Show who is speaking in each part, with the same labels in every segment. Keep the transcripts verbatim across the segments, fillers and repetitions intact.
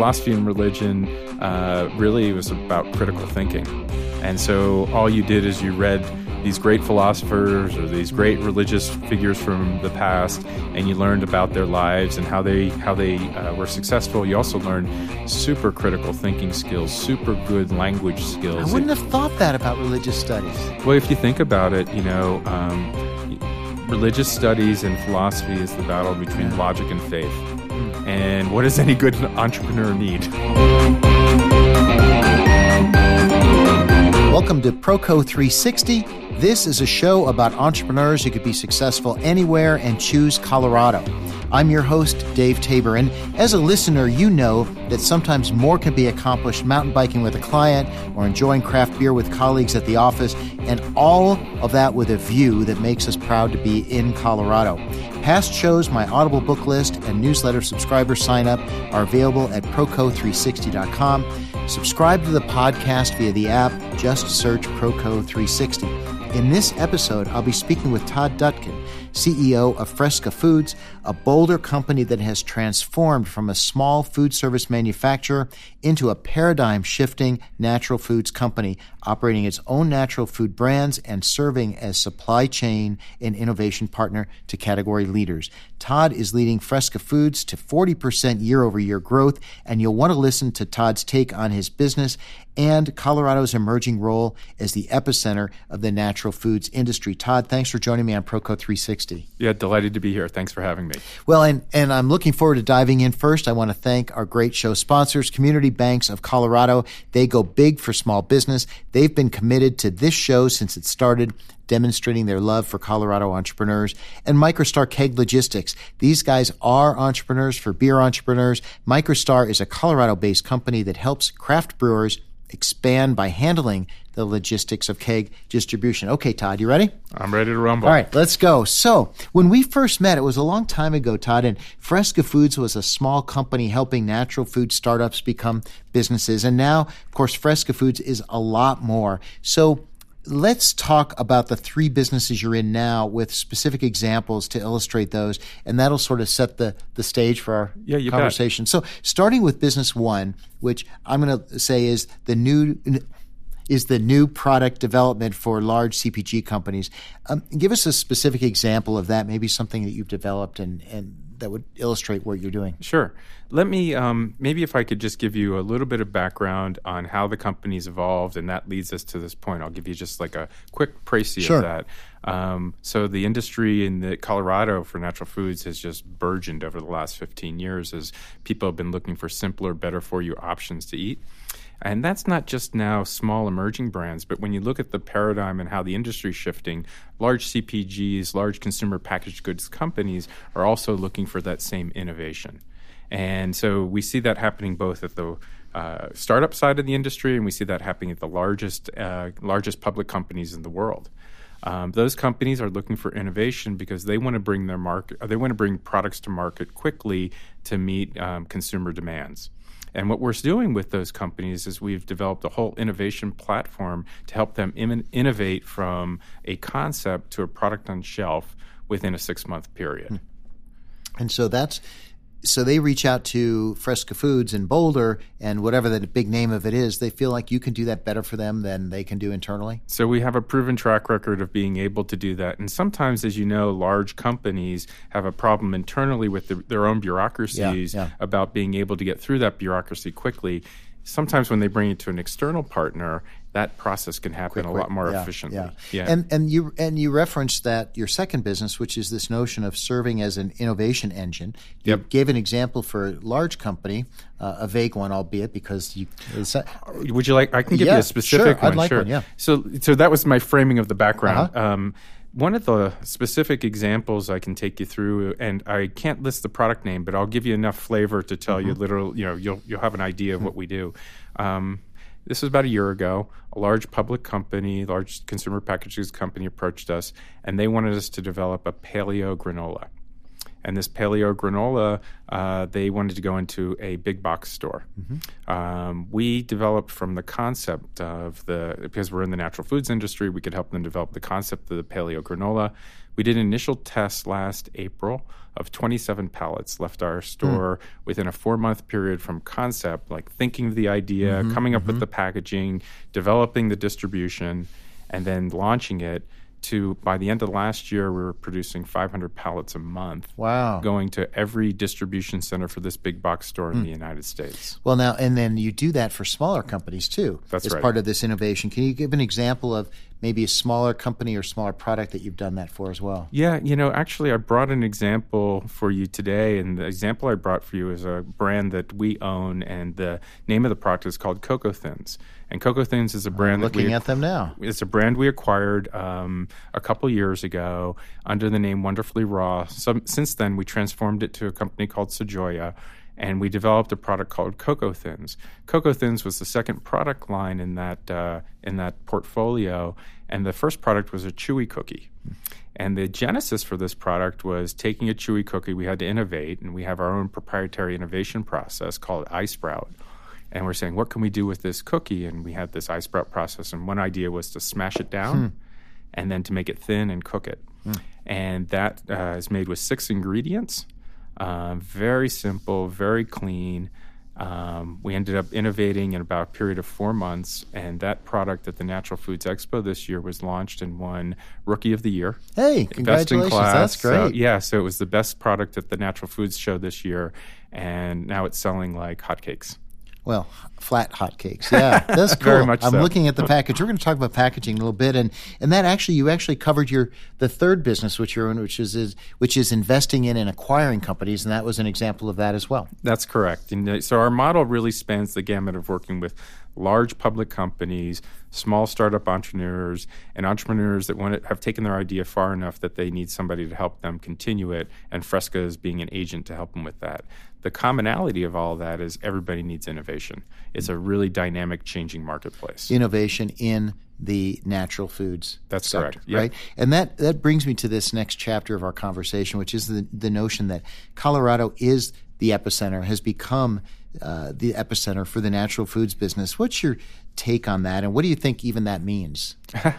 Speaker 1: philosophy and religion uh, really was about critical thinking. And so all you did is you read these great philosophers or these great religious figures from the past, and you learned about their lives and how they how they uh, were successful. You also learned super critical thinking skills, super good language skills.
Speaker 2: I wouldn't have thought that about religious studies.
Speaker 1: Well, if you think about it, you know, um, religious studies and philosophy is the battle between logic and faith. Mm. And what does any good entrepreneur need?
Speaker 2: Welcome to Proco three sixty. This is a show about entrepreneurs who could be successful anywhere and choose Colorado. I'm your host, Dave Tabor, and as a listener, you know that sometimes more can be accomplished mountain biking with a client or enjoying craft beer with colleagues at the office, and all of that with a view that makes us proud to be in Colorado. Past shows, my Audible book list, and newsletter subscriber sign-up are available at proco three sixty dot com. Subscribe to the podcast via the app. Just search Proco three sixty. In this episode, I'll be speaking with Todd Dutkin, C E O of Fresca Foods, a Boulder company that has transformed from a small food service manufacturer into a paradigm-shifting natural foods company, operating its own natural food brands and serving as supply chain and innovation partner to category leaders. Todd is leading Fresca Foods to forty percent year-over-year growth, and you'll want to listen to Todd's take on his business and Colorado's emerging role as the epicenter of the natural foods industry. Todd, thanks for joining me on Proco three sixty.
Speaker 1: Yeah, delighted to be here. Thanks for having me.
Speaker 2: Well, and, and I'm looking forward to diving in. First, I want to thank our great show sponsors, Community Banks of Colorado. They go big for small business. They've been committed to this show since it started, demonstrating their love for Colorado entrepreneurs. And Microstar Keg Logistics. These guys are entrepreneurs for beer entrepreneurs. Microstar is a Colorado-based company that helps craft brewers expand by handling the logistics of keg distribution. Okay, Todd, you ready?
Speaker 1: I'm ready to rumble.
Speaker 2: All right, let's go. So when we first met, it was a long time ago, Todd, and Fresca Foods was a small company helping natural food startups become businesses. And now, of course, Fresca Foods is a lot more. So let's talk about the three businesses you're in now with specific examples to illustrate those, and that'll sort of set the, the stage for our
Speaker 1: yeah, you
Speaker 2: conversation.
Speaker 1: Bet.
Speaker 2: So starting with business one, which I'm going to say is the new is the new product development for large C P G companies. Um, give us a specific example of that, maybe something that you've developed and, and that would illustrate what you're doing.
Speaker 1: Sure. Let me, um, maybe if I could just give you a little bit of background on how the company's evolved, and that leads us to this point. I'll give you just like a quick précis
Speaker 2: sure.
Speaker 1: of that. Um, so the industry in the Colorado for natural foods has just burgeoned over the last fifteen years as people have been looking for simpler, better-for-you options to eat. And that's not just now small emerging brands, but when you look at the paradigm and how the industry is shifting, large C P Gs, large consumer packaged goods companies are also looking for that same innovation. And so we see that happening both at the uh, startup side of the industry, and we see that happening at the largest uh, largest public companies in the world. Um, those companies are looking for innovation because they want to bring their market, they want to bring products to market quickly to meet um, consumer demands. And what we're doing with those companies is we've developed a whole innovation platform to help them in- innovate from a concept to a product on shelf within a six-month period.
Speaker 2: And so that's so they reach out to Fresca Foods in Boulder, and whatever the big name of it is, they feel like you can do that better for them than they can do internally?
Speaker 1: So we have a proven track record of being able to do that. And sometimes, as you know, large companies have a problem internally with the, their own bureaucracies
Speaker 2: yeah, yeah.
Speaker 1: about being able to get through that bureaucracy quickly. Sometimes when they bring it to an external partner, that process can happen
Speaker 2: quick,
Speaker 1: a lot more
Speaker 2: yeah,
Speaker 1: efficiently.
Speaker 2: Yeah.
Speaker 1: Yeah.
Speaker 2: And and you and you referenced that your second business, which is this notion of serving as an innovation engine. You
Speaker 1: yep.
Speaker 2: gave an example for a large company, uh, a vague one, albeit because you. Uh,
Speaker 1: Would you like? I can give
Speaker 2: yeah,
Speaker 1: you a specific
Speaker 2: sure,
Speaker 1: one.
Speaker 2: I'd like
Speaker 1: sure.
Speaker 2: one. Yeah.
Speaker 1: So so that was my framing of the background.
Speaker 2: Uh-huh.
Speaker 1: Um, One of the specific examples I can take you through, and I can't list the product name, but I'll give you enough flavor to tell mm-hmm. you literal, you know, you'll you'll have an idea of mm-hmm. what we do. Um, this was about a year ago. A large public company, large consumer packaged goods company approached us, and they wanted us to develop a paleo granola. And this paleo granola, uh, they wanted to go into a big box store. Mm-hmm. Um, we developed from the concept of the, because we're in the natural foods industry, we could help them develop the concept of the paleo granola. We did an initial test last April of twenty-seven pallets, left our store mm. within a four-month period from concept, like thinking of the idea, mm-hmm, coming up mm-hmm. with the packaging, developing the distribution, and then launching it to, by the end of last year, we were producing five hundred pallets a month.
Speaker 2: Wow.
Speaker 1: Going to every distribution center for this big box store in mm. the United States.
Speaker 2: Well, now, and then you do that for smaller companies too.
Speaker 1: That's
Speaker 2: as
Speaker 1: right.
Speaker 2: part of this innovation. Can you give an example of maybe a smaller company or smaller product that you've done that for as well?
Speaker 1: Yeah, you know, actually, I brought an example for you today, and the example I brought for you is a brand that we own, and the name of the product is called Cocoa Thins. And Cocoa Thins is a brand
Speaker 2: I'm
Speaker 1: that
Speaker 2: looking
Speaker 1: we,
Speaker 2: at them now.
Speaker 1: It's a brand we acquired um, a couple years ago under the name Wonderfully Raw. So, since then, we transformed it to a company called Sajoya, and we developed a product called Cocoa Thins. Cocoa Thins was the second product line in that uh, in that portfolio, and the first product was a chewy cookie. And the genesis for this product was taking a chewy cookie. We had to innovate, and we have our own proprietary innovation process called iSprout. And we're saying, what can we do with this cookie? And we had this iSprout process, and one idea was to smash it down hmm. and then to make it thin and cook it. Hmm. And that uh, is made with six ingredients. Uh, very simple, very clean. Um, we ended up innovating in about a period of four months, and that product at the Natural Foods Expo this year was launched and won Rookie of the Year.
Speaker 2: Hey, congratulations.
Speaker 1: Best in class.
Speaker 2: That's great.
Speaker 1: So, yeah, so it was the best product at the Natural Foods Show this year, and now it's selling like hotcakes.
Speaker 2: Well, flat hotcakes. Yeah, that's cool.
Speaker 1: Very much
Speaker 2: I'm
Speaker 1: so.
Speaker 2: looking at the package. We're going to talk about packaging a little bit, and and that actually you actually covered your the third business which you're in, which is, is which is investing in and acquiring companies, and that was an example of that as well.
Speaker 1: That's correct. And so our model really spans the gamut of working with large public companies, small startup entrepreneurs, and entrepreneurs that want to have taken their idea far enough that they need somebody to help them continue it, and Fresca is being an agent to help them with that. The commonality of all of that is everybody needs innovation. It's a really dynamic, changing marketplace.
Speaker 2: Innovation in the natural foods
Speaker 1: That's
Speaker 2: sector,
Speaker 1: correct. Yep.
Speaker 2: Right? And that, that brings me to this next chapter of our conversation, which is the, the notion that Colorado is the epicenter, has become uh, the epicenter for the natural foods business. What's your take on that, and what do you think even that means?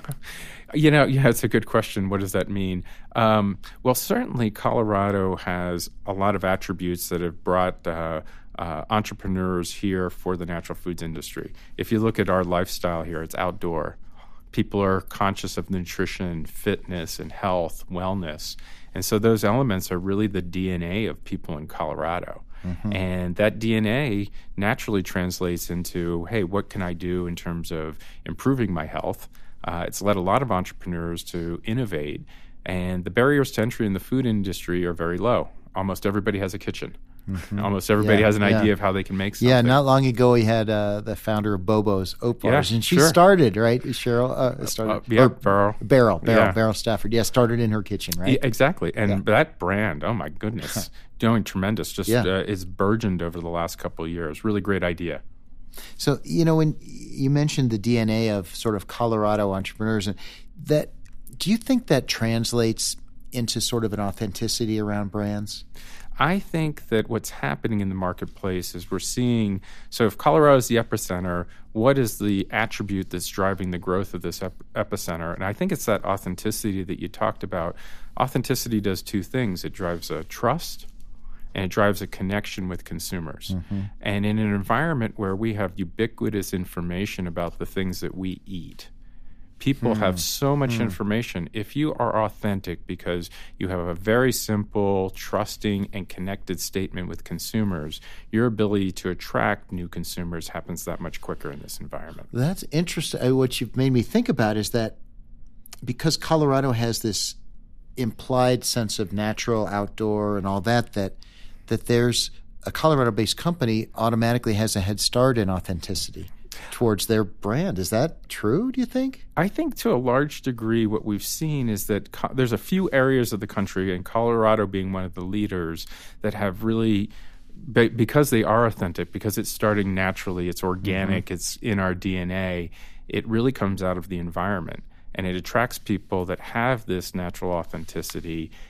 Speaker 1: You know, yeah, it's a good question. What does that mean? Um, well, certainly Colorado has a lot of attributes that have brought uh, uh, entrepreneurs here for the natural foods industry. If you look at our lifestyle here, it's outdoor. People are conscious of nutrition, fitness, and health, wellness. And so those elements are really the D N A of people in Colorado. Mm-hmm. And that D N A naturally translates into, hey, what can I do in terms of improving my health? Uh, it's led a lot of entrepreneurs to innovate, and the barriers to entry in the food industry are very low. Almost everybody has a kitchen. Mm-hmm. Almost everybody
Speaker 2: yeah,
Speaker 1: has an
Speaker 2: yeah.
Speaker 1: idea of how they can make something.
Speaker 2: Yeah, not long ago we had uh, the founder of Bobo's Oat Bars,
Speaker 1: yeah,
Speaker 2: and she
Speaker 1: sure.
Speaker 2: started, right, Cheryl? Uh, started,
Speaker 1: uh, yeah, Beryl.
Speaker 2: Beryl, Beryl,
Speaker 1: yeah.
Speaker 2: Beryl Stafford. Yeah, started in her kitchen, right?
Speaker 1: Yeah, exactly. And
Speaker 2: yeah.
Speaker 1: that brand, oh my goodness, doing tremendous. Just
Speaker 2: yeah.
Speaker 1: uh, it's burgeoned over the last couple of years. Really great idea.
Speaker 2: So, you know, when you mentioned the D N A of sort of Colorado entrepreneurs, and that, do you think that translates into sort of an authenticity around brands?
Speaker 1: I think that what's happening in the marketplace is we're seeing, so if Colorado is the epicenter, what is the attribute that's driving the growth of this ep- epicenter? And I think it's that authenticity that you talked about. Authenticity does two things. It drives a trust, and it drives a connection with consumers. Mm-hmm. And in an environment where we have ubiquitous information about the things that we eat, people hmm. have so much hmm. information. If you are authentic because you have a very simple, trusting, and connected statement with consumers, your ability to attract new consumers happens that much quicker in this environment.
Speaker 2: That's interesting. What you've made me think about is that because Colorado has this implied sense of natural, outdoor, and all that, that that there's a Colorado-based company automatically has a head start in authenticity towards their brand. Is that true, do you think?
Speaker 1: I think to a large degree what we've seen is that co- there's a few areas of the country, and Colorado being one of the leaders, that have really, be- because they are authentic, because it's starting naturally, it's organic, mm-hmm. it's in our D N A, it really comes out of the environment. And it attracts people that have this natural authenticity,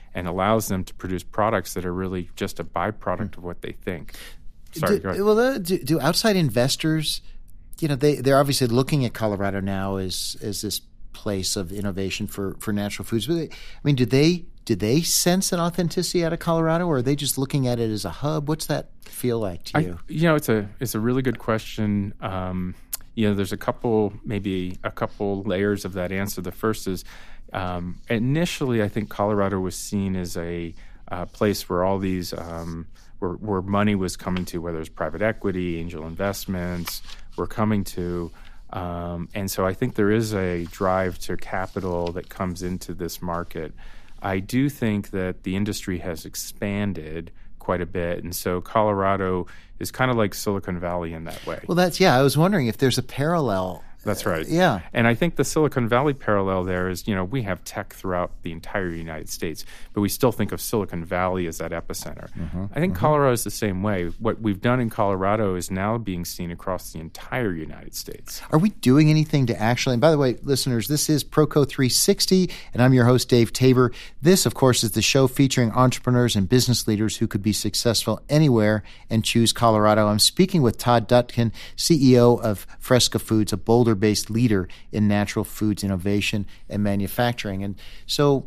Speaker 1: and allows them to produce products that are really just a byproduct of what they think. Sorry,
Speaker 2: do,
Speaker 1: go ahead.
Speaker 2: Well, uh, do, do outside investors, you know, they, they're obviously looking at Colorado now as as this place of innovation for, for natural foods. But they, I mean, do they do they sense an authenticity out of Colorado, or are they just looking at it as a hub? What's that feel like to you?
Speaker 1: I, you know, it's a it's a really good question. Um, you know, there's a couple, maybe a couple layers of that answer. The first is um, initially, I think Colorado was seen as a uh, place where all these um, where, where money was coming to, whether it's private equity, angel investments, were coming to. Um, and so I think there is a drive to capital that comes into this market. I do think that the industry has expanded quite a bit. And so Colorado is kind of like Silicon Valley in that way.
Speaker 2: Well, that's, yeah, I was wondering if there's a parallel.
Speaker 1: That's right.
Speaker 2: Uh, yeah.
Speaker 1: And I think the Silicon Valley parallel there is, you know, we have tech throughout the entire United States, but we still think of Silicon Valley as that epicenter. Mm-hmm, I think mm-hmm. Colorado is the same way. What we've done in Colorado is now being seen across the entire United States.
Speaker 2: Are we doing anything to actually, and by the way, listeners, this is Proco three sixty, and I'm your host, Dave Tabor. This, of course, is the show featuring entrepreneurs and business leaders who could be successful anywhere and choose Colorado. I'm speaking with Todd Dutkin, C E O of Fresca Foods, a Boulder based leader in natural foods innovation and manufacturing. And so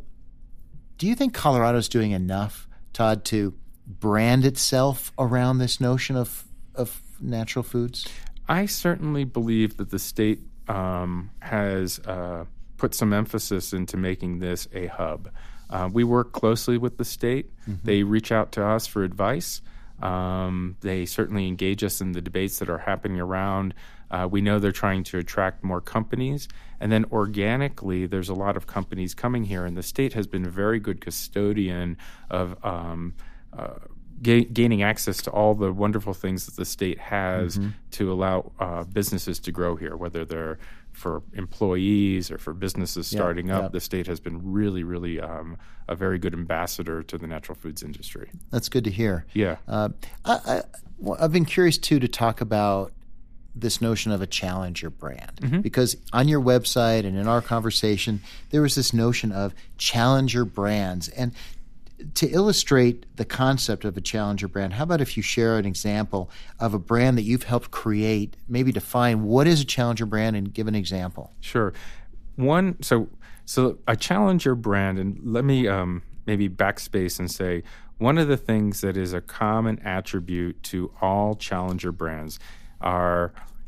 Speaker 2: do you think Colorado's doing enough, Todd, to brand itself around this notion of of natural foods?
Speaker 1: I certainly believe that the state um, has uh, put some emphasis into making this a hub. Uh, we work closely with the state. Mm-hmm. They reach out to us for advice. Um, they certainly engage us in the debates that are happening around. Uh, we know they're trying to attract more companies. And then organically, there's a lot of companies coming here. And the state has been a very good custodian of um, uh, ga- gaining access to all the wonderful things that the state has mm-hmm. to allow uh, businesses to grow here, whether they're for employees or for businesses starting yeah, up. Yeah. The state has been really, really um, a very good ambassador to the natural foods industry.
Speaker 2: That's good to hear.
Speaker 1: Yeah.
Speaker 2: Uh, I, I, well, I've been curious, too, to talk about this notion of a challenger brand, mm-hmm. because on your website and in our conversation, there was this notion of challenger brands. And to illustrate the concept of a challenger brand, how about if you share an example of a brand that you've helped create, maybe define what is a challenger brand and give an example?
Speaker 1: Sure. One, so so a challenger brand, and let me um, maybe backspace and say one of the things that is a common attribute to all challenger brands are,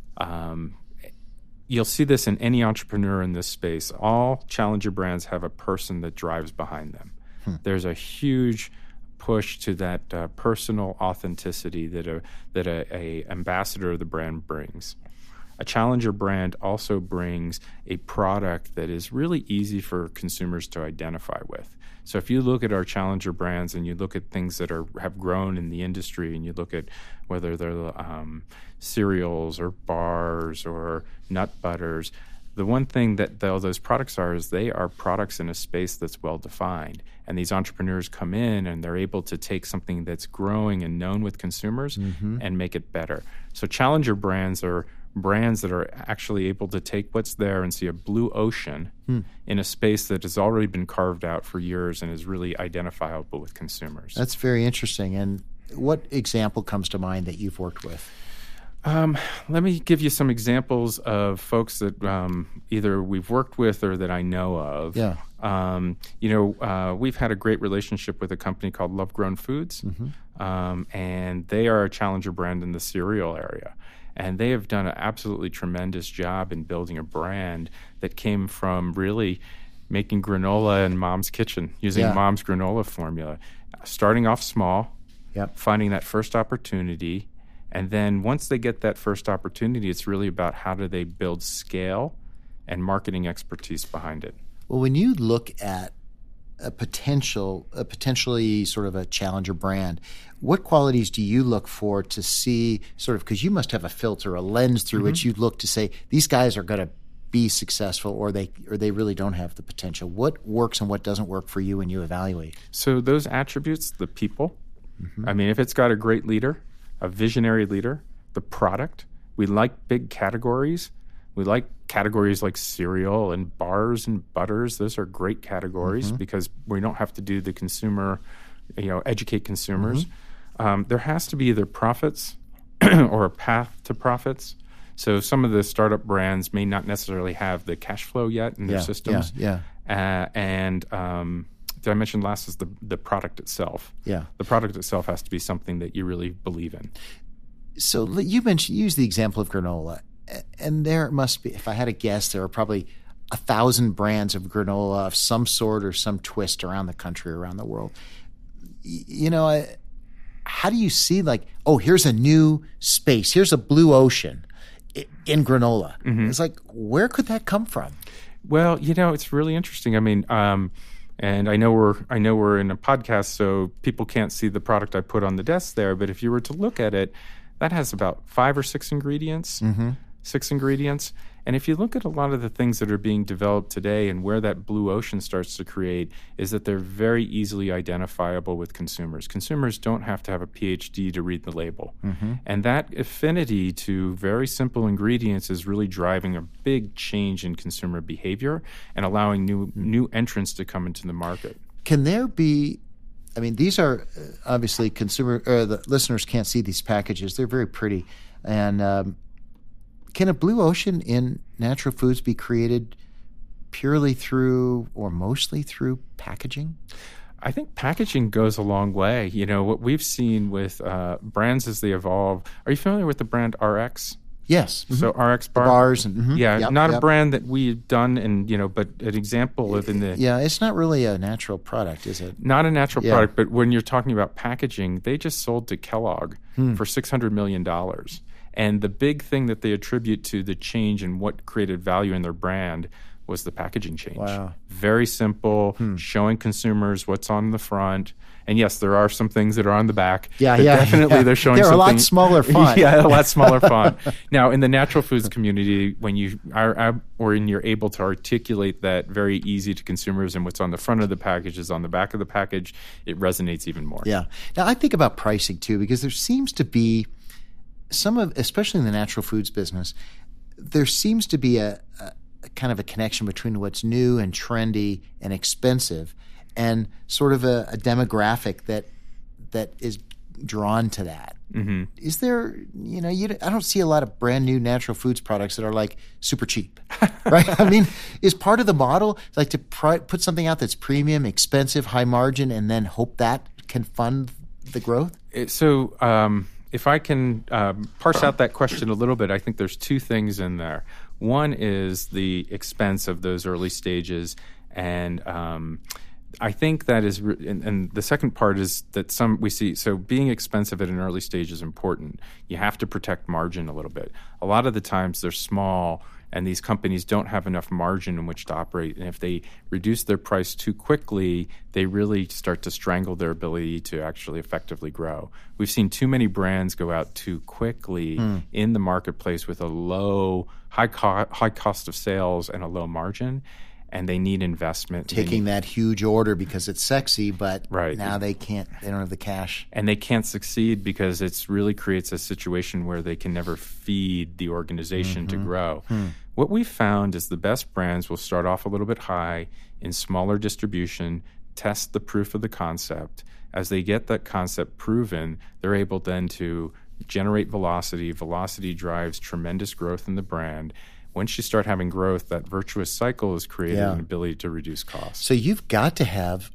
Speaker 1: um, you'll see this in any entrepreneur in this space, all challenger brands have a person that drives behind them. Hmm. There's a huge push to that uh, personal authenticity that a that a, a ambassador of the brand brings. A challenger brand also brings a product that is really easy for consumers to identify with. So if you look at our challenger brands and you look at things that are have grown in the industry, and you look at whether they're um, cereals or bars or nut butters, the one thing that the, those products are is they are products in a space that's well defined. And these entrepreneurs come in and they're able to take something that's growing and known with consumers mm-hmm. and make it better. So challenger brands are brands that are actually able to take what's there and see a blue ocean hmm. in a space that has already been carved out for years and is really identifiable with consumers.
Speaker 2: That's very interesting. And what example comes to mind that you've worked with?
Speaker 1: Um, let me give you some examples of folks that um, either we've worked with or that I know of.
Speaker 2: Yeah.
Speaker 1: Um, you know, uh, we've had a great relationship with a company called Love Grown Foods, mm-hmm. um, and they are a challenger brand in the cereal area. And they have done an absolutely tremendous job in building a brand that came from really making granola in Mom's kitchen, using yeah. Mom's granola formula, starting off small,
Speaker 2: yep.
Speaker 1: finding that first opportunity. And then once they get that first opportunity, it's really about how do they build scale and marketing expertise behind it.
Speaker 2: Well, when you look at a potential, a potentially sort of a challenger brand, what qualities do you look for to see sort of, because you must have a filter, a lens through mm-hmm. which you look to say, these guys are going to be successful, or they or they really don't have the potential. What works and what doesn't work for you when you evaluate?
Speaker 1: So those attributes, the people, mm-hmm. I mean, if it's got a great leader, a visionary leader, the product, we like big categories, We like categories like cereal and bars and butters. Those are great categories mm-hmm. because we don't have to do the consumer, you know, educate consumers. Mm-hmm. Um, there has to be either profits or a path to profits. So some of the startup brands may not necessarily have the cash flow yet in their
Speaker 2: yeah,
Speaker 1: systems.
Speaker 2: Yeah, yeah.
Speaker 1: Uh, and um, did I mention last is the, the product itself.
Speaker 2: Yeah.
Speaker 1: The product itself has to be something that you really believe in.
Speaker 2: So you mentioned, use the example of granola. And there must be, if I had a guess, there are probably a thousand brands of granola of some sort or some twist around the country, around the world. You know, how do you see like, oh, here's a new space, here's a blue ocean in granola? Mm-hmm. It's like, where could that come from?
Speaker 1: Well, you know, it's really interesting. I mean, um, and I know we're I know we're in a podcast, so people can't see the product I put on the desk there. But if you were to look at it, that has about five or six ingredients. Mm-hmm. Six ingredients. And if you look at a lot of the things that are being developed today and where that blue ocean starts to create is that they're very easily identifiable with consumers. Consumers don't have to have a P H D to read the label. Mm-hmm. And that affinity to very simple ingredients is really driving a big change in consumer behavior and allowing new new entrants to come into the market.
Speaker 2: Can there be I mean, these are obviously consumer uh, the listeners can't see these packages. They're very pretty. And um can a blue ocean in natural foods be created purely through or mostly through packaging?
Speaker 1: I think packaging goes a long way. You know, what we've seen with uh, brands as they evolve. Are you familiar with the brand R X?
Speaker 2: Yes. Mm-hmm.
Speaker 1: So R X bar?
Speaker 2: The bars. And, mm-hmm.
Speaker 1: Yeah,
Speaker 2: yep,
Speaker 1: not
Speaker 2: yep.
Speaker 1: a brand that we've done, and you know, but an example of in the...
Speaker 2: Yeah, it's not really a natural product, is it?
Speaker 1: Not a natural
Speaker 2: yeah.
Speaker 1: product, but when you're talking about packaging, they just sold to Kellogg hmm. for six hundred million dollars. And the big thing that they attribute to the change in what created value in their brand was the packaging change.
Speaker 2: Wow.
Speaker 1: Very simple, hmm. showing consumers what's on the front. And yes, there are some things that are on the back.
Speaker 2: Yeah,
Speaker 1: but
Speaker 2: yeah.
Speaker 1: Definitely
Speaker 2: yeah.
Speaker 1: they're showing
Speaker 2: they're
Speaker 1: something.
Speaker 2: They're a lot smaller font.
Speaker 1: Yeah, a lot smaller font. Now, in the natural foods community, when you are, or when you're able to articulate that very easy to consumers and what's on the front of the package is on the back of the package, it resonates even more.
Speaker 2: Yeah. Now, I think about pricing too, because there seems to be some of, especially in the natural foods business, there seems to be a, a, a kind of a connection between what's new and trendy and expensive and sort of a, a demographic that that is drawn to that. Mm-hmm. Is there, you know, you, I don't see a lot of brand new natural foods products that are like super cheap, right? I mean, is part of the model like to pr- put something out that's premium, expensive, high margin, and then hope that can fund the growth?
Speaker 1: It, so, um, If I can um, parse out that question a little bit, I think there's two things in there. One is the expense of those early stages, and um, I think that is, re- and, and the second part is that some we see. So being expensive at an early stage is important. You have to protect margin a little bit. A lot of the times they're small, and these companies don't have enough margin in which to operate. And if they reduce their price too quickly, they really start to strangle their ability to actually effectively grow. We've seen too many brands go out too quickly mm. in the marketplace with a low, high, co- high cost of sales and a low margin, and they need investment.
Speaker 2: Taking
Speaker 1: need,
Speaker 2: that huge order because it's sexy, but
Speaker 1: right.
Speaker 2: now they can't, they don't have the cash.
Speaker 1: And they can't succeed because it really creates a situation where they can never feed the organization mm-hmm. to grow. Mm. What we found is the best brands will start off a little bit high in smaller distribution, test the proof of the concept. As they get that concept proven, they're able then to generate velocity. Velocity drives tremendous growth in the brand. Once you start having growth, that virtuous cycle is created yeah. an ability to reduce costs.
Speaker 2: So you've got to have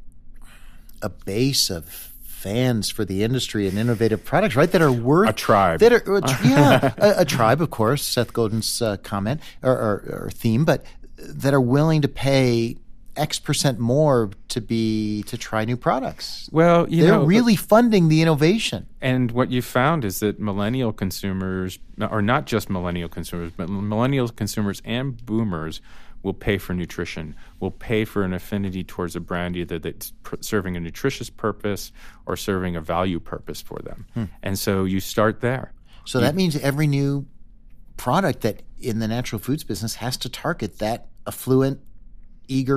Speaker 2: a base of fans for the industry and innovative products, right? That are worth
Speaker 1: a tribe.
Speaker 2: That are, yeah, a, a tribe, of course. Seth Godin's uh, comment or, or, or theme, but that are willing to pay X percent more to be to try new products.
Speaker 1: Well, you
Speaker 2: they're
Speaker 1: know,
Speaker 2: really funding the innovation.
Speaker 1: And what you found is that millennial consumers, or not just millennial consumers, but millennial consumers and boomers will pay for nutrition, will pay for an affinity towards a brand either that's pr- serving a nutritious purpose or serving a value purpose for them. Hmm. And so you start there.
Speaker 2: So you, that means every new product that in the natural foods business has to target that affluent, eager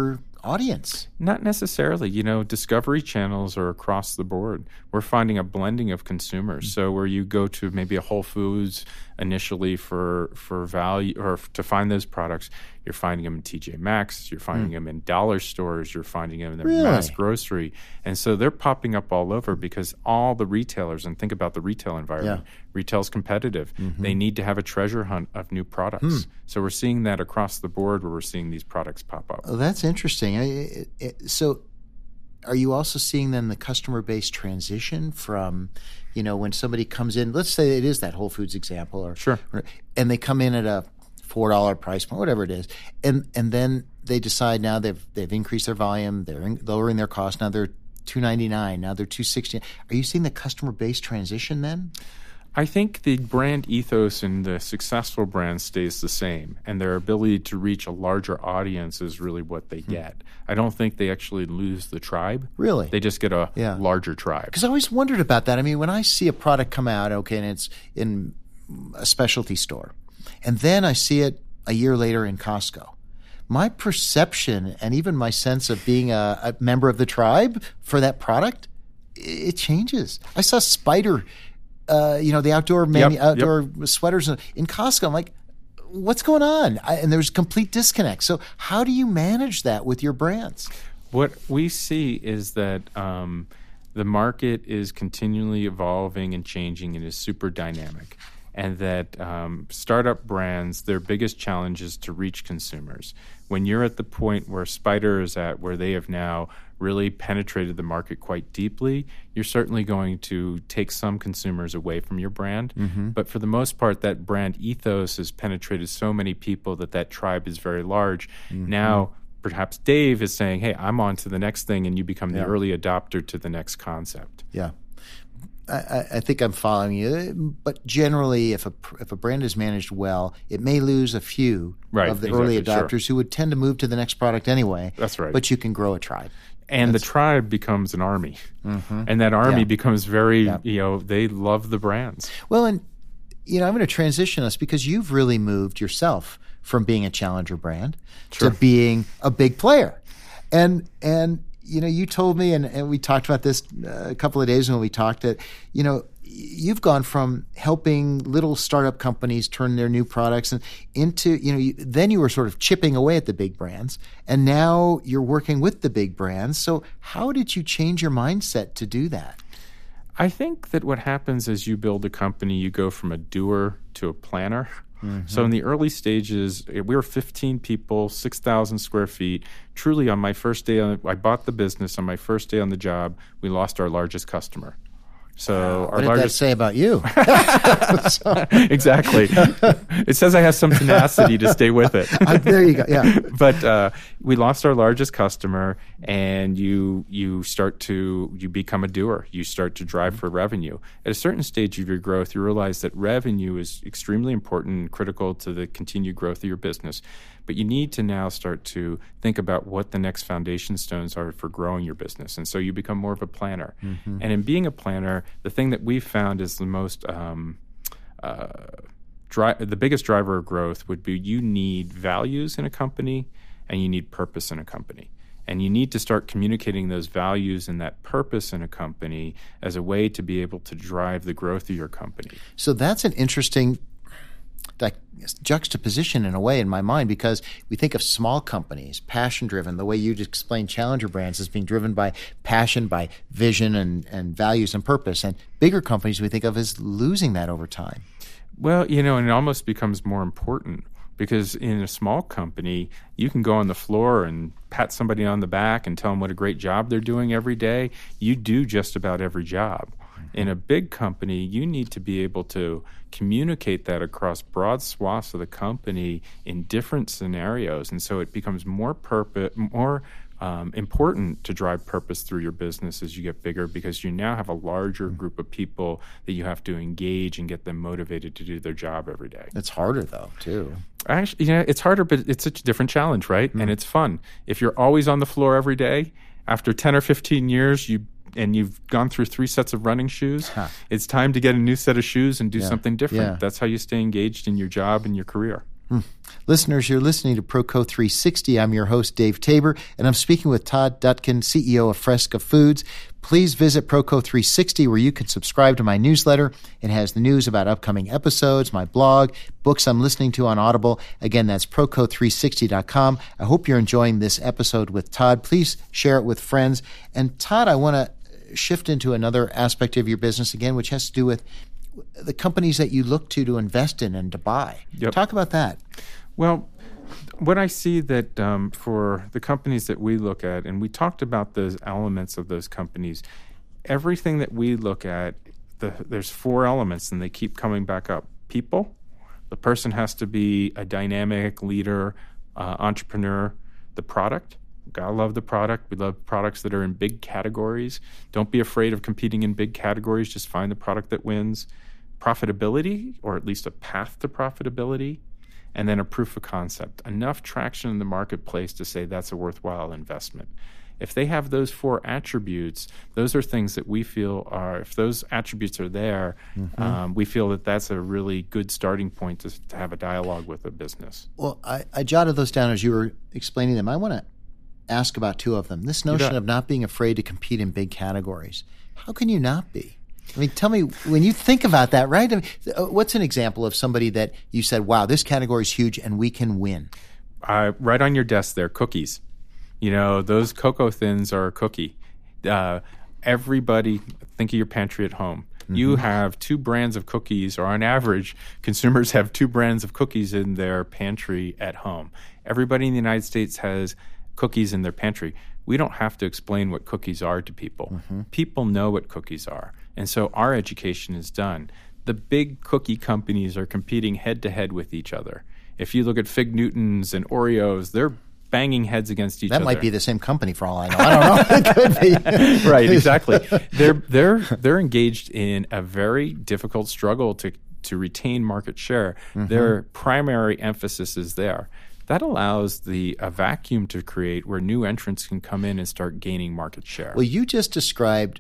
Speaker 2: audience.
Speaker 1: Not necessarily. You know, discovery channels are across the board. We're finding a blending of consumers. Mm-hmm. So where you go to maybe a Whole Foods initially for for value or to find those products, you're finding them in T J Maxx, you're finding mm. them in dollar stores, you're finding them in the
Speaker 2: really?
Speaker 1: mass grocery. And so they're popping up all over because all the retailers, and think about the retail environment, yeah. retail's competitive. Mm-hmm. They need to have a treasure hunt of new products. Mm. So we're seeing that across the board where we're seeing these products pop up.
Speaker 2: Oh, that's interesting. It, it, so are you also seeing then the customer base transition from, you know, when somebody comes in, let's say it is that Whole Foods example, or
Speaker 1: sure,
Speaker 2: or, and they come in at a four dollar price point, whatever it is, and and then they decide now they've they've increased their volume, they're in, lowering their cost, now they're two ninety-nine, now they're two sixty. Are you seeing the customer base transition then?
Speaker 1: I think the brand ethos in the successful brands stays the same, and their ability to reach a larger audience is really what they get. Hmm. I don't think they actually lose the tribe.
Speaker 2: Really?
Speaker 1: They just get a
Speaker 2: yeah.
Speaker 1: larger tribe.
Speaker 2: Because I always wondered about that. I mean, when I see a product come out, okay, and it's in a specialty store, and then I see it a year later in Costco, my perception and even my sense of being a, a member of the tribe for that product, it changes. I saw Spider... Uh, you know, the outdoor manu-
Speaker 1: yep,
Speaker 2: outdoor
Speaker 1: yep.
Speaker 2: sweaters in Costco. I'm like, what's going on? I, and there's complete disconnect. So how do you manage that with your brands?
Speaker 1: What we see is that um, the market is continually evolving and changing and is super dynamic. And that um, startup brands, their biggest challenge is to reach consumers. When you're at the point where Spider is at, where they have now really penetrated the market quite deeply, you're certainly going to take some consumers away from your brand. Mm-hmm. But for the most part, that brand ethos has penetrated so many people that that tribe is very large. Mm-hmm. Now, perhaps Dave is saying, hey, I'm on to the next thing, and you become the yeah. early adopter to the next concept.
Speaker 2: Yeah. I, I think I'm following you, but generally, if a if a brand is managed well, it may lose a few
Speaker 1: right,
Speaker 2: of the
Speaker 1: exactly,
Speaker 2: early adopters
Speaker 1: sure.
Speaker 2: who would tend to move to the next product anyway.
Speaker 1: That's right.
Speaker 2: But you can grow a tribe,
Speaker 1: and
Speaker 2: That's,
Speaker 1: the tribe becomes an army,
Speaker 2: mm-hmm.
Speaker 1: and that army
Speaker 2: yeah.
Speaker 1: becomes very
Speaker 2: yeah.
Speaker 1: you know they love the brands.
Speaker 2: Well, and you know I'm going to transition us because you've really moved yourself from being a challenger brand
Speaker 1: sure.
Speaker 2: to being a big player, and and. You know, you told me, and, and we talked about this uh, a couple of days when we talked, that, you know, you've gone from helping little startup companies turn their new products and into, you know, you, then you were sort of chipping away at the big brands, and now you're working with the big brands. So how did you change your mindset to do that?
Speaker 1: I think that what happens as you build a company, you go from a doer to a planner. Mm-hmm. So in the early stages, we were fifteen people, six thousand square feet. Truly, on my first day, on, I bought the business. On my first day on the job, we lost our largest customer. So
Speaker 2: wow.
Speaker 1: our
Speaker 2: what did
Speaker 1: largest...
Speaker 2: that say about you?
Speaker 1: Exactly. It says I have some tenacity to stay with it.
Speaker 2: uh, there you go. Yeah.
Speaker 1: But uh, we lost our largest customer, and you you start to you become a doer. You start to drive for revenue. At a certain stage of your growth, you realize that revenue is extremely important and critical to the continued growth of your business. But you need to now start to think about what the next foundation stones are for growing your business. And so you become more of a planner. Mm-hmm. And in being a planner, the thing that we've found is the most um, uh, dri- the biggest driver of growth would be you need values in a company and you need purpose in a company. And you need to start communicating those values and that purpose in a company as a way to be able to drive the growth of your company.
Speaker 2: So that's an interesting like juxtaposition in a way in my mind, because we think of small companies, passion driven, the way you just explained challenger brands as being driven by passion, by vision and, and values and purpose. And bigger companies we think of as losing that over time.
Speaker 1: Well, you know, and it almost becomes more important because in a small company, you can go on the floor and pat somebody on the back and tell them what a great job they're doing every day. You do just about every job. In a big company, you need to be able to communicate that across broad swaths of the company in different scenarios. And so it becomes more purpose, more um, important to drive purpose through your business as you get bigger, because you now have a larger group of people that you have to engage and get them motivated to do their job every day.
Speaker 2: It's harder, though, too.
Speaker 1: Actually, yeah, it's harder, but it's such a different challenge, right? Mm. And it's fun. If you're always on the floor every day, after ten or fifteen years, you and you've gone through three sets of running shoes, huh. it's time to get a new set of shoes and do
Speaker 2: yeah.
Speaker 1: something different.
Speaker 2: Yeah.
Speaker 1: That's how you stay engaged in your job and your career.
Speaker 2: Hmm. Listeners, you're listening to ProCo three sixty. I'm your host, Dave Tabor, and I'm speaking with Todd Dutkin, C E O of Fresca Foods. Please visit ProCo three sixty, where you can subscribe to my newsletter. It has the news about upcoming episodes, my blog, books I'm listening to on Audible. Again, that's Proco three sixty dot com. I hope you're enjoying this episode with Todd. Please share it with friends. And Todd, I want to shift into another aspect of your business again, which has to do with the companies that you look to to invest in and to buy.
Speaker 1: Yep.
Speaker 2: Talk about that.
Speaker 1: Well, what I see that um, for the companies that we look at, and we talked about those elements of those companies, everything that we look at, the, there's four elements, and they keep coming back up. People, the person has to be a dynamic leader, uh, entrepreneur. The product, gotta love the product. We love products that are in big categories. Don't be afraid of competing in big categories. Just find the product that wins. Profitability, or at least a path to profitability. And then a proof of concept, enough traction in the marketplace to say that's a worthwhile investment. If they have those four attributes, those are things that we feel are, if those attributes are there, mm-hmm. um, we feel that that's a really good starting point to, to have a dialogue with a business.
Speaker 2: Well, I, I jotted those down as you were explaining them. I want to ask about two of them. This notion of not being afraid to compete in big categories. How can you not be? I mean, tell me, when you think about that, right? I mean, what's an example of somebody that you said, wow, this category is huge and we can win?
Speaker 1: Uh, right on your desk there, cookies. You know, those Cocoa Thins are a cookie. Uh, everybody, think of your pantry at home. Mm-hmm. You have two brands of cookies, or on average, consumers have two brands of cookies in their pantry at home. Everybody in the United States has cookies in their pantry. We don't have to explain what cookies are to people. Mm-hmm. People know what cookies are. And so our education is done. The big cookie companies are competing head-to-head with each other. If you look at Fig Newtons and Oreos, they're banging heads against each
Speaker 2: that
Speaker 1: other.
Speaker 2: That might be the same company for all I know. I don't know. It could be.
Speaker 1: Right, exactly. They're they're they're engaged in a very difficult struggle to to retain market share. Mm-hmm. Their primary emphasis is there. That allows the a vacuum to create where new entrants can come in and start gaining market share.
Speaker 2: Well, you just described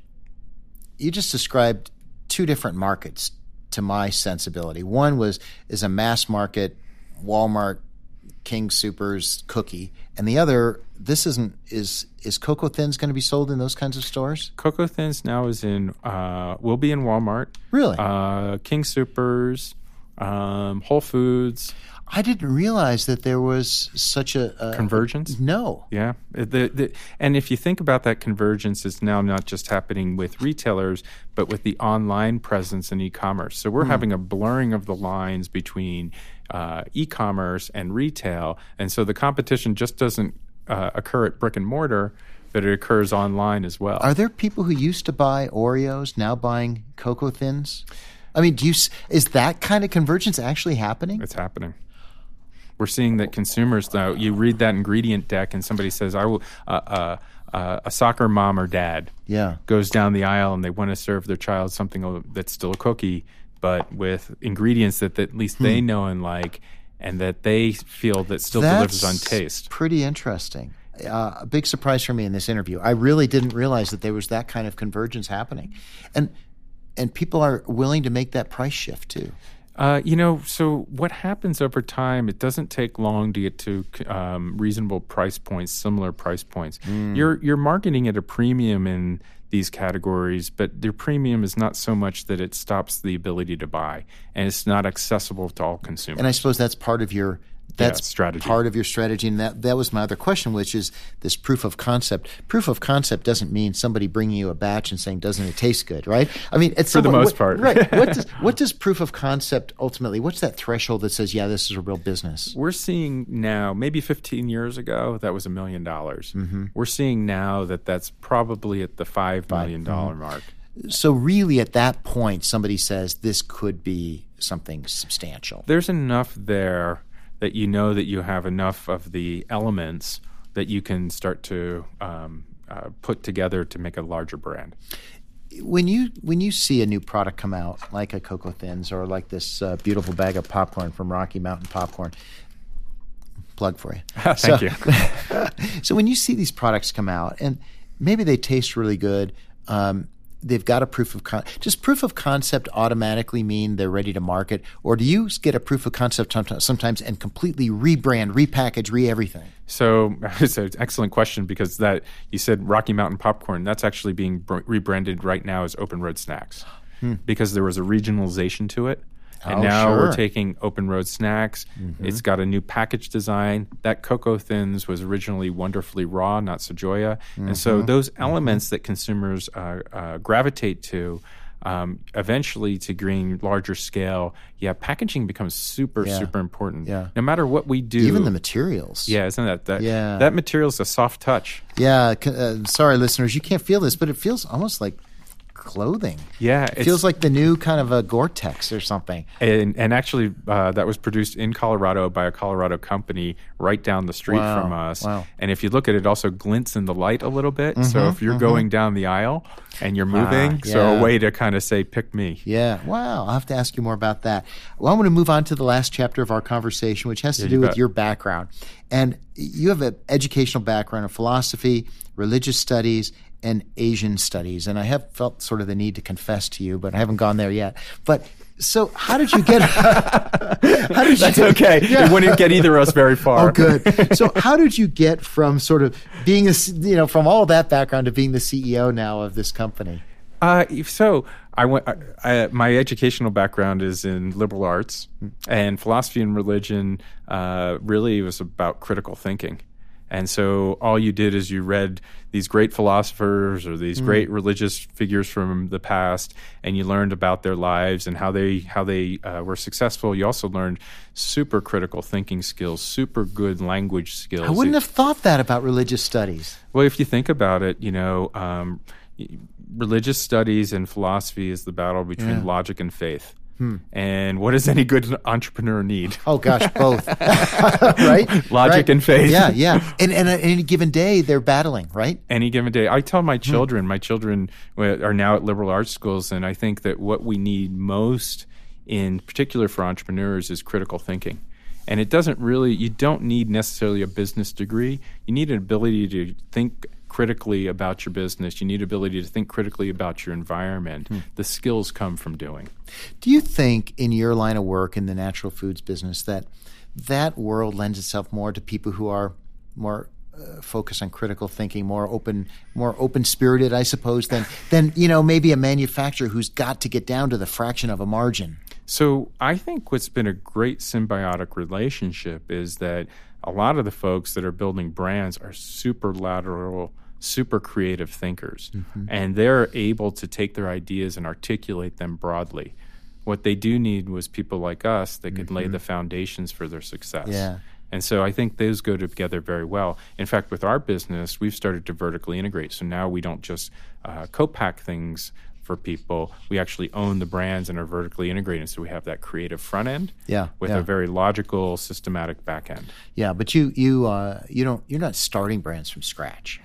Speaker 2: you just described two different markets to my sensibility. One was is a mass market Walmart King Soopers cookie, and the other, this isn't is is Cocoa Thins going to be sold in those kinds of stores?
Speaker 1: Cocoa Thins now is in uh, will be in Walmart.
Speaker 2: Really?
Speaker 1: Uh, King Soopers, um, Whole Foods.
Speaker 2: I didn't realize that there was such a, a
Speaker 1: convergence.
Speaker 2: No.
Speaker 1: Yeah, the, the, and if you think about that convergence, it's now not just happening with retailers, but with the online presence and e-commerce. So we're mm. having a blurring of the lines between uh, e-commerce and retail, and so the competition just doesn't uh, occur at brick and mortar, but it occurs online as well.
Speaker 2: Are there people who used to buy Oreos now buying Cocoa Thins? I mean, do you is that kind of convergence actually happening?
Speaker 1: It's happening. We're seeing that consumers, though, you read that ingredient deck and somebody says, "I will." Uh, uh, uh, a soccer mom or dad
Speaker 2: yeah.
Speaker 1: goes down the aisle and they want to serve their child something that's still a cookie, but with ingredients that, that at least hmm. they know and like, and that they feel that still
Speaker 2: That's
Speaker 1: delivers on taste.
Speaker 2: Pretty interesting. Uh, a big surprise for me in this interview. I really didn't realize that there was that kind of convergence happening, and and people are willing to make that price shift too.
Speaker 1: Uh, you know, so what happens over time, it doesn't take long to get to um, reasonable price points, similar price points. Mm. You're you're marketing at a premium in these categories, but their premium is not so much that it stops the ability to buy, and it's not accessible to all consumers.
Speaker 2: And I suppose that's part of your That's
Speaker 1: yeah, strategy.
Speaker 2: part of your strategy. And that, that was my other question, which is this proof of concept. Proof of concept doesn't mean somebody bringing you a batch and saying, doesn't it taste good, right? I mean, it's
Speaker 1: For the most
Speaker 2: what,
Speaker 1: part.
Speaker 2: Right. What does, what does proof of concept ultimately, what's that threshold that says, yeah, this is a real business?
Speaker 1: We're seeing now, maybe fifteen years ago, that was a million dollars.
Speaker 2: Mm-hmm.
Speaker 1: We're seeing now that that's probably at the five million dollars mm-hmm. mark.
Speaker 2: So really at that point, somebody says this could be something substantial.
Speaker 1: There's enough there that you know that you have enough of the elements that you can start to um, uh, put together to make a larger brand.
Speaker 2: When you when you see a new product come out, like a Cocoa Thins or like this uh, beautiful bag of popcorn from Rocky Mountain Popcorn, plug for you.
Speaker 1: Thank
Speaker 2: so,
Speaker 1: you.
Speaker 2: So when you see these products come out, and maybe they taste really good, um, they've got a proof of con- does proof of concept automatically mean they're ready to market, or do you get a proof of concept sometimes and completely rebrand, repackage, re-everything?
Speaker 1: So it's an excellent question, because that you said Rocky Mountain Popcorn, that's actually being br- rebranded right now as Open Road Snacks hmm. because there was a regionalization to it. And
Speaker 2: oh,
Speaker 1: now
Speaker 2: sure.
Speaker 1: we're taking Open Road Snacks.
Speaker 2: Mm-hmm.
Speaker 1: It's got a new package design. That Cocoa Thins was originally Wonderfully Raw, not Sojoya. Mm-hmm. And so those elements mm-hmm. that consumers uh, uh, gravitate to, um, eventually to green larger scale, yeah, packaging becomes super,
Speaker 2: yeah.
Speaker 1: super important.
Speaker 2: Yeah.
Speaker 1: No matter what we do.
Speaker 2: Even the materials.
Speaker 1: Yeah, isn't that? That,
Speaker 2: yeah.
Speaker 1: that material is a soft touch.
Speaker 2: Yeah. Uh, sorry, listeners, you can't feel this, but it feels almost like clothing.
Speaker 1: Yeah.
Speaker 2: It feels like the new kind of a Gore-Tex or something.
Speaker 1: And, and actually, uh, that was produced in Colorado by a Colorado company right down the street
Speaker 2: wow.
Speaker 1: from us.
Speaker 2: Wow.
Speaker 1: And if you look at it, it also glints in the light a little bit.
Speaker 2: Mm-hmm,
Speaker 1: so if you're
Speaker 2: mm-hmm.
Speaker 1: going down the aisle and you're moving,
Speaker 2: ah, yeah.
Speaker 1: so a way to kind of say, pick me.
Speaker 2: Yeah. Wow. I'll have to ask you more about that. Well, I'm going to move on to the last chapter of our conversation, which has to
Speaker 1: yeah,
Speaker 2: do
Speaker 1: you
Speaker 2: with
Speaker 1: bet.
Speaker 2: your background. And you have an educational background in philosophy, religious studies, and Asian studies. And I have felt sort of the need to confess to you, but I haven't gone there yet. But so how did you get how did
Speaker 1: That's
Speaker 2: you,
Speaker 1: okay.
Speaker 2: Yeah.
Speaker 1: It wouldn't get either of us very far.
Speaker 2: Oh, good. So how did you get from sort of being a, you know, from all that background to being the C E O now of this company?
Speaker 1: Uh, so I went. I, I, my educational background is in liberal arts, and philosophy and religion uh, really was about critical thinking. And so all you did is you read these great philosophers or these mm. great religious figures from the past, and you learned about their lives and how they how they uh, were successful. You also learned super critical thinking skills, super good language skills.
Speaker 2: I wouldn't have thought that about religious studies.
Speaker 1: Well, if you think about it, you know, um, religious studies and philosophy is the battle between
Speaker 2: yeah.
Speaker 1: logic and faith.
Speaker 2: Hmm.
Speaker 1: And what does any good entrepreneur need?
Speaker 2: Oh gosh, both. Right?
Speaker 1: Logic
Speaker 2: right.
Speaker 1: and faith.
Speaker 2: Yeah, yeah. And, and uh, any given day, they're battling, right?
Speaker 1: Any given day. I tell my children, hmm. my children are now at liberal arts schools, and I think that what we need most, in particular for entrepreneurs, is critical thinking. And it doesn't really, you don't need necessarily a business degree. You need an ability to think critically about your business. You need ability to think critically about your environment. Hmm. The skills come from doing.
Speaker 2: Do you think in your line of work in the natural foods business that that world lends itself more to people who are more uh, focused on critical thinking, more open, more open-spirited, I suppose, than than you know maybe a manufacturer who's got to get down to the fraction of a margin?
Speaker 1: So I think what's been a great symbiotic relationship is that a lot of the folks that are building brands are super lateral, super creative thinkers, mm-hmm. and they're able to take their ideas and articulate them broadly. What they do need was people like us that could mm-hmm. lay the foundations for their success.
Speaker 2: Yeah.
Speaker 1: And so I think those go together very well. In fact, with our business, we've started to vertically integrate. So now we don't just uh, co-pack things for people. We actually own the brands and are vertically integrated. So we have that creative front end
Speaker 2: yeah,
Speaker 1: with
Speaker 2: yeah.
Speaker 1: a very logical, systematic back end.
Speaker 2: Yeah, but you you uh, you don't you're not starting brands from scratch.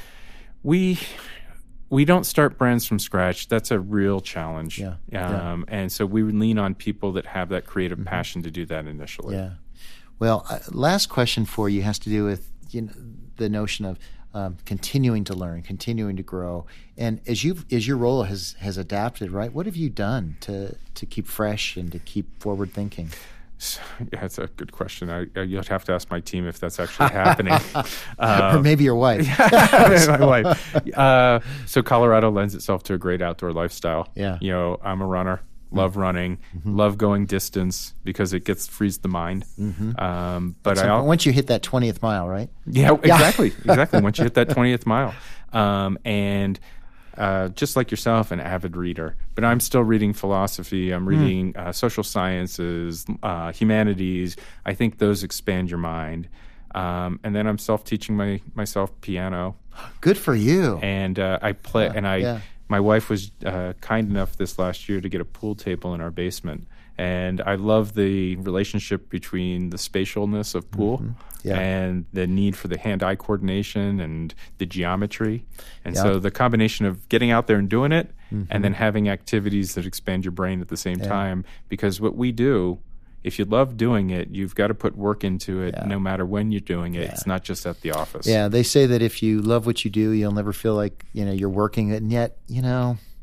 Speaker 1: We we don't start brands from scratch. That's a real challenge.
Speaker 2: Yeah,
Speaker 1: um,
Speaker 2: yeah.
Speaker 1: And so we lean on people that have that creative mm-hmm. passion to do that initially.
Speaker 2: Yeah. Well, uh, last question for you has to do with you know, the notion of um, continuing to learn, continuing to grow, and as you as your role has has adapted, right? What have you done to to keep fresh and to keep forward thinking?
Speaker 1: Yeah, that's a good question. I, I, you'll have to ask my team if that's actually happening.
Speaker 2: uh, or maybe your wife.
Speaker 1: my wife. Uh, so Colorado lends itself to a great outdoor lifestyle.
Speaker 2: Yeah.
Speaker 1: You know, I'm a runner. Love running, mm-hmm. love going distance because it gets frees the mind. Mm-hmm. Um, but
Speaker 2: so
Speaker 1: I
Speaker 2: once you hit that twentieth mile, right?
Speaker 1: Yeah, exactly, exactly. Once you hit that twentieth mile, um, and uh, just like yourself, an avid reader. But I'm still reading philosophy. I'm reading mm. uh, social sciences, uh, humanities. I think those expand your mind. Um, and then I'm self-teaching my myself piano.
Speaker 2: Good for you.
Speaker 1: And uh, I play,
Speaker 2: yeah,
Speaker 1: and I.
Speaker 2: Yeah.
Speaker 1: My wife was uh, kind enough this last year to get a pool table in our basement. And I love the relationship between the spatialness of pool mm-hmm. yeah. and the need for the hand-eye coordination and the geometry. And yeah. so the combination of getting out there and doing it mm-hmm. and then having activities that expand your brain at the same yeah. time. Because what we do, if you love doing it, you've got to put work into it yeah. no matter when you're doing it. Yeah. It's not just at the office.
Speaker 2: Yeah, they say that if you love what you do, you'll never feel like, you know, you're working it. And yet, you know,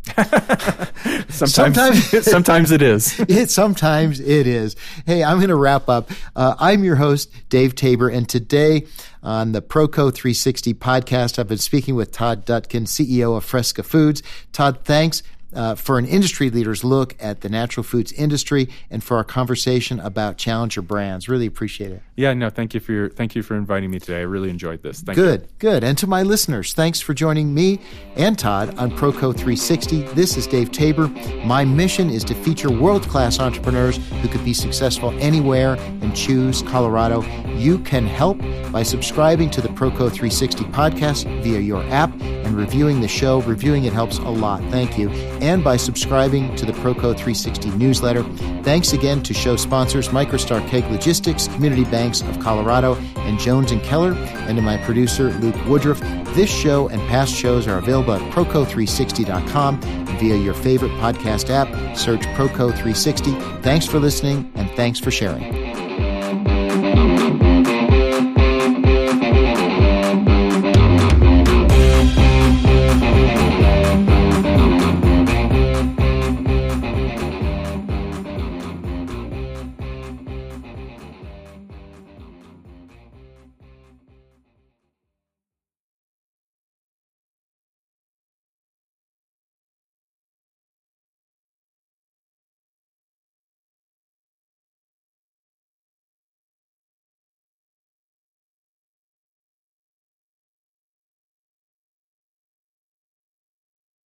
Speaker 1: sometimes,
Speaker 2: sometimes,
Speaker 1: sometimes it is.
Speaker 2: It sometimes it is. Hey, I'm going to wrap up. Uh, I'm your host, Dave Tabor, and today on the Proco three sixty podcast, I've been speaking with Todd Dutkin, C E O of Fresca Foods. Todd, thanks uh, for an industry leader's look at the natural foods industry and for our conversation about challenger brands. Really appreciate it.
Speaker 1: Yeah, no, thank you for your, thank you for inviting me today. I really enjoyed this. Thank
Speaker 2: good,
Speaker 1: you.
Speaker 2: good. And to my listeners, thanks for joining me and Todd on Proco three sixty. This is Dave Tabor. My mission is to feature world-class entrepreneurs who could be successful anywhere and choose Colorado. You can help by subscribing to the Proco three sixty podcast via your app and reviewing the show. Reviewing it helps a lot. Thank you. And by subscribing to the Proco three sixty newsletter. Thanks again to show sponsors MicroStar Keg Logistics, Community Banks of Colorado, and Jones and Keller, and to my producer, Luke Woodruff. This show and past shows are available at proco three sixty dot com and via your favorite podcast app. Search Proco three sixty. Thanks for listening, and thanks for sharing.